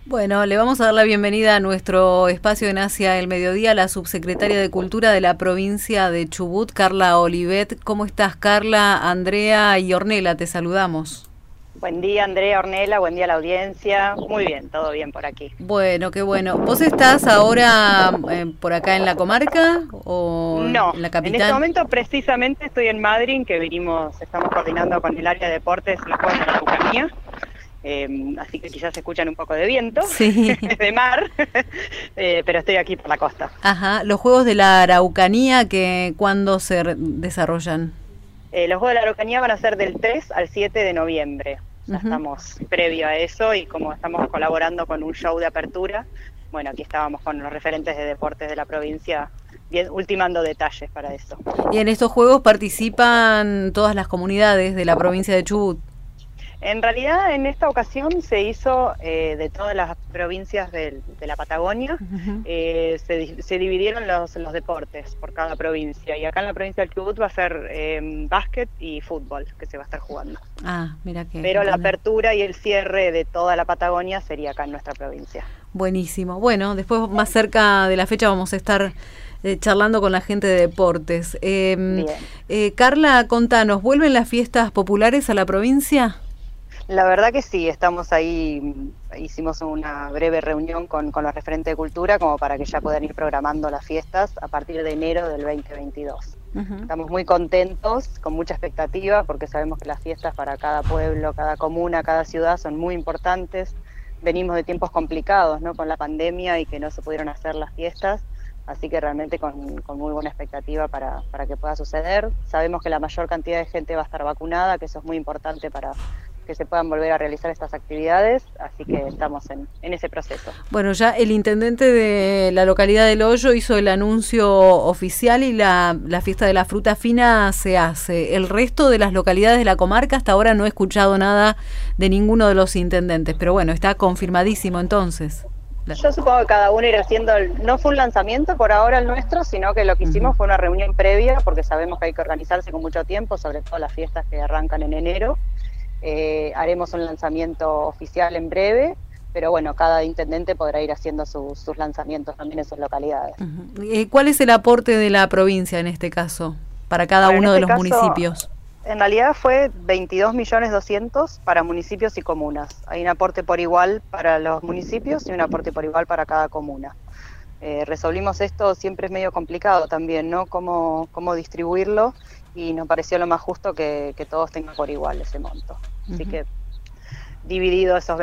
Bueno, le vamos a dar la bienvenida a nuestro espacio en Asia el Mediodía a la subsecretaria de Cultura de la provincia de Chubut, Carla Olivet. ¿Cómo estás, Carla? Andrea y Ornella, te saludamos. Buen día, Andrea, Ornella, buen día a la audiencia. Muy bien, todo bien por aquí. Bueno, qué bueno. ¿Vos estás ahora por acá en la comarca o No, en la en este capital? momento precisamente estoy en Madrid, que estamos coordinando con el área de deportes los Juegos de la Araucanía, así que quizás se escuchan un poco de viento, Sí. de mar, pero estoy aquí por la costa. Ajá. Los Juegos de la Araucanía, que ¿cuándo desarrollan? Los Juegos de la Araucanía van a ser del 3 al 7 de noviembre. Ya Ujú. estamos previo a eso y como estamos colaborando con un show de apertura, bueno, aquí estábamos con los referentes de deportes de la provincia, bien, ultimando detalles para eso. Y en estos Juegos participan todas las comunidades de la provincia de Chubut. En realidad, en esta ocasión se hizo de todas las provincias de la Patagonia, Ujú. se dividieron los deportes por cada provincia. Y acá en la provincia del Chubut va a ser básquet y fútbol que se va a estar jugando. Ah, mira qué Pero la interesante. apertura y el cierre de toda la Patagonia sería acá en nuestra provincia. Buenísimo. Bueno, después más cerca de la fecha vamos a estar charlando con la gente de deportes. Bien. Carla, contanos, ¿vuelven las fiestas populares a la provincia? La verdad que sí, estamos ahí, hicimos una breve reunión con los referentes de cultura como para que ya puedan ir programando las fiestas a partir de enero del 2022. Ujú. Estamos muy contentos, con mucha expectativa, porque sabemos que las fiestas para cada pueblo, cada comuna, cada ciudad son muy importantes. Venimos de tiempos complicados, ¿no? Con la pandemia y que no se pudieron hacer las fiestas, así que realmente con muy buena expectativa para que pueda suceder. Sabemos que la mayor cantidad de gente va a estar vacunada, que eso es muy importante para que se puedan volver a realizar estas actividades, así que estamos en ese proceso. Bueno, ya el intendente de la localidad del Hoyo hizo el anuncio oficial y la fiesta de la fruta fina se hace. El resto de las localidades de la comarca hasta ahora no he escuchado nada de ninguno de los intendentes, pero bueno, está confirmadísimo entonces. Yo supongo que cada uno irá haciendo, no fue un lanzamiento por ahora el nuestro, sino que lo que Ujú. hicimos fue una reunión previa, porque sabemos que hay que organizarse con mucho tiempo, sobre todo las fiestas que arrancan en enero. Haremos un lanzamiento oficial en breve, pero bueno, cada intendente podrá ir haciendo sus lanzamientos también en sus localidades. Ujú. ¿Cuál es el aporte de la provincia en este caso, para cada Bueno, en uno de este los caso, municipios? en realidad fue 22.200.000 para municipios y comunas. Hay un aporte por igual para los municipios y un aporte por igual para cada comuna. Resolvimos esto, siempre es medio complicado también, ¿no? Cómo distribuirlo, y nos pareció lo más justo que todos tengan por igual ese monto. Así Ujú. que dividido esos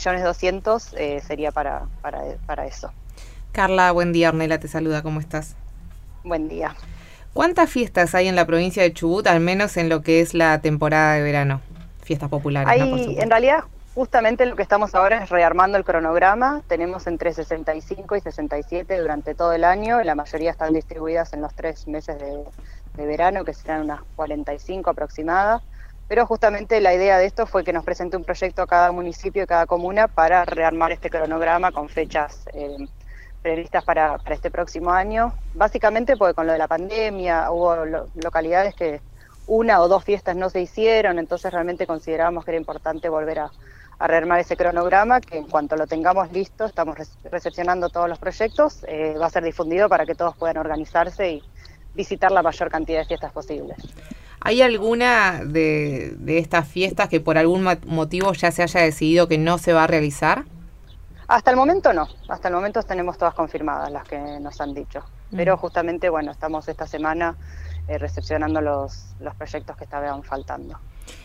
22.200.000 sería para eso. Carla, buen día, Ornella te saluda, ¿cómo estás? Buen día. ¿Cuántas fiestas hay en la provincia de Chubut, al menos en lo que es la temporada de verano? Fiestas populares, ¿no? Por En supuesto. realidad, justamente lo que estamos ahora es rearmando el cronograma. Tenemos entre 65 y 67 durante todo el año. La mayoría están distribuidas en los 3 meses de verano, que serán unas 45 aproximadas. Pero justamente la idea de esto fue que nos presente un proyecto a cada municipio y cada comuna para rearmar este cronograma con fechas previstas para este próximo año. Básicamente porque con lo de la pandemia hubo localidades que una o dos fiestas no se hicieron, entonces realmente considerábamos que era importante volver a rearmar ese cronograma, que en cuanto lo tengamos listo, estamos recepcionando todos los proyectos, va a ser difundido para que todos puedan organizarse y visitar la mayor cantidad de fiestas posibles. ¿Hay alguna de estas fiestas que por algún motivo ya se haya decidido que no se va a realizar? Hasta el momento no, hasta el momento tenemos todas confirmadas las que nos han dicho, pero Mm. justamente, bueno, estamos esta semana recepcionando los proyectos que estaban faltando.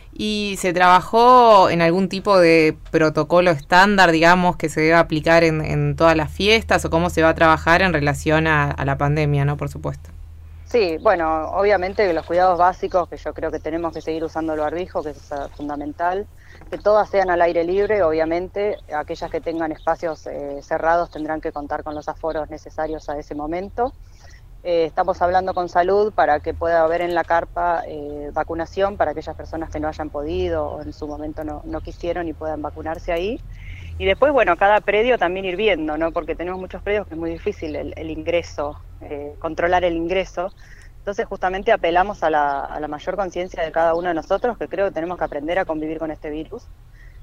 ¿Y se trabajó en algún tipo de protocolo estándar, digamos, que se debe aplicar en todas las fiestas, o cómo se va a trabajar en relación a la pandemia, ¿no? Por supuesto. Sí, bueno, obviamente los cuidados básicos, que yo creo que tenemos que seguir usando el barbijo, que es fundamental, que todas sean al aire libre, obviamente, aquellas que tengan espacios cerrados tendrán que contar con los aforos necesarios a ese momento. Estamos hablando con salud para que pueda haber en la carpa vacunación para aquellas personas que no hayan podido o en su momento no quisieron y puedan vacunarse ahí. Y después, bueno, cada predio también ir viendo, ¿no? Porque tenemos muchos predios que es muy difícil el ingreso, controlar el ingreso. Entonces justamente apelamos a la mayor conciencia de cada uno de nosotros, que creo que tenemos que aprender a convivir con este virus.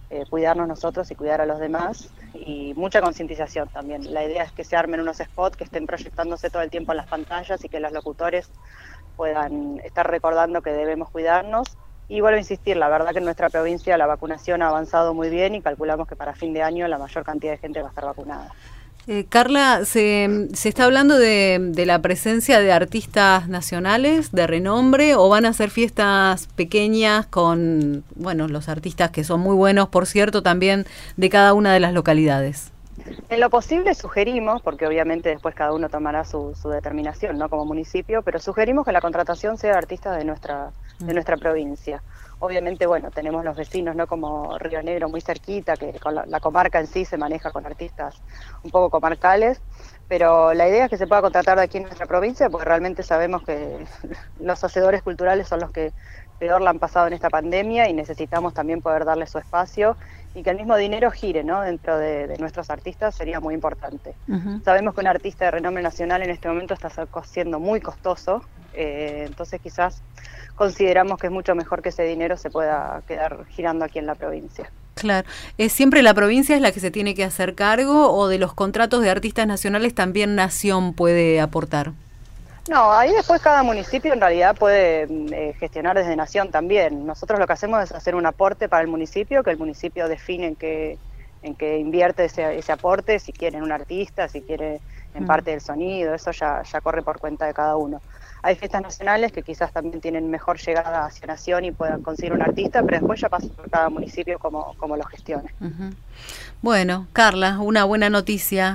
cuidarnos nosotros y cuidar a los demás, y mucha concientización también. La idea es que se armen unos spots que estén proyectándose todo el tiempo en las pantallas y que los locutores puedan estar recordando que debemos cuidarnos. Y vuelvo a insistir, la verdad que en nuestra provincia la vacunación ha avanzado muy bien y calculamos que para fin de año la mayor cantidad de gente va a estar vacunada. Carla, se está hablando de la presencia de artistas nacionales de renombre, o van a ser fiestas pequeñas con, bueno, los artistas que son muy buenos, por cierto, también de cada una de las localidades? En lo posible sugerimos, porque obviamente después cada uno tomará su determinación, ¿no?, como municipio, pero sugerimos que la contratación sea de artistas de nuestra provincia. Obviamente, bueno, tenemos los vecinos, ¿no?, como Río Negro muy cerquita, que con la comarca en sí se maneja con artistas un poco comarcales, pero la idea es que se pueda contratar de aquí en nuestra provincia, porque realmente sabemos que los hacedores culturales son los que peor la han pasado en esta pandemia y necesitamos también poder darle su espacio y que el mismo dinero gire, ¿no?, dentro de nuestros artistas sería muy importante. Uh-huh. Sabemos que un artista de renombre nacional en este momento está siendo muy costoso, entonces quizás consideramos que es mucho mejor que ese dinero se pueda quedar girando aquí en la provincia. Claro. ¿Siempre la provincia es la que se tiene que hacer cargo, o de los contratos de artistas nacionales también Nación puede aportar? No, ahí después cada municipio en realidad puede gestionar desde Nación también. Nosotros lo que hacemos es hacer un aporte para el municipio, que el municipio define en qué invierte ese aporte, si quieren un artista, si quiere en parte del sonido, eso ya corre por cuenta de cada uno. Hay fiestas nacionales que quizás también tienen mejor llegada hacia Nación y puedan conseguir un artista, pero después ya pasa por cada municipio como lo gestione. Uh-huh. Bueno, Carla, una buena noticia.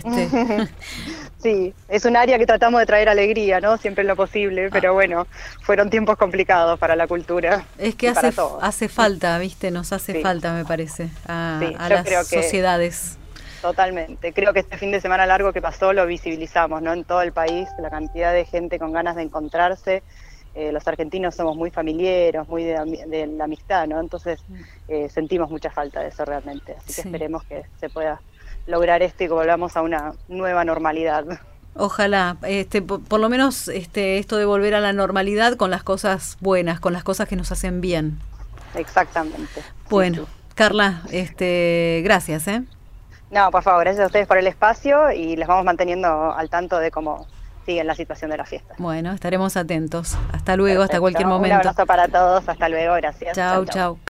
Sí, es un área que tratamos de traer alegría, ¿no?, siempre en lo posible, pero bueno, fueron tiempos complicados para la cultura. Es que hace falta, ¿viste? Nos hace falta, me parece, a las sociedades. Totalmente. Creo que este fin de semana largo que pasó lo visibilizamos, ¿no?, en todo el país, la cantidad de gente con ganas de encontrarse. Los argentinos somos muy familiares, muy de la amistad, ¿no? Entonces sentimos mucha falta de eso realmente. Así que esperemos que se pueda lograr esto y que volvamos a una nueva normalidad. Ojalá, por lo menos esto de volver a la normalidad con las cosas buenas, con las cosas que nos hacen bien. Exactamente. Bueno, sí. Carla, gracias, No, por favor, gracias a ustedes por el espacio y les vamos manteniendo al tanto de cómo sigue la situación de la fiesta. Bueno, estaremos atentos. Hasta luego. Perfecto. Hasta cualquier momento. Un abrazo para todos, hasta luego, gracias. Chau, chau.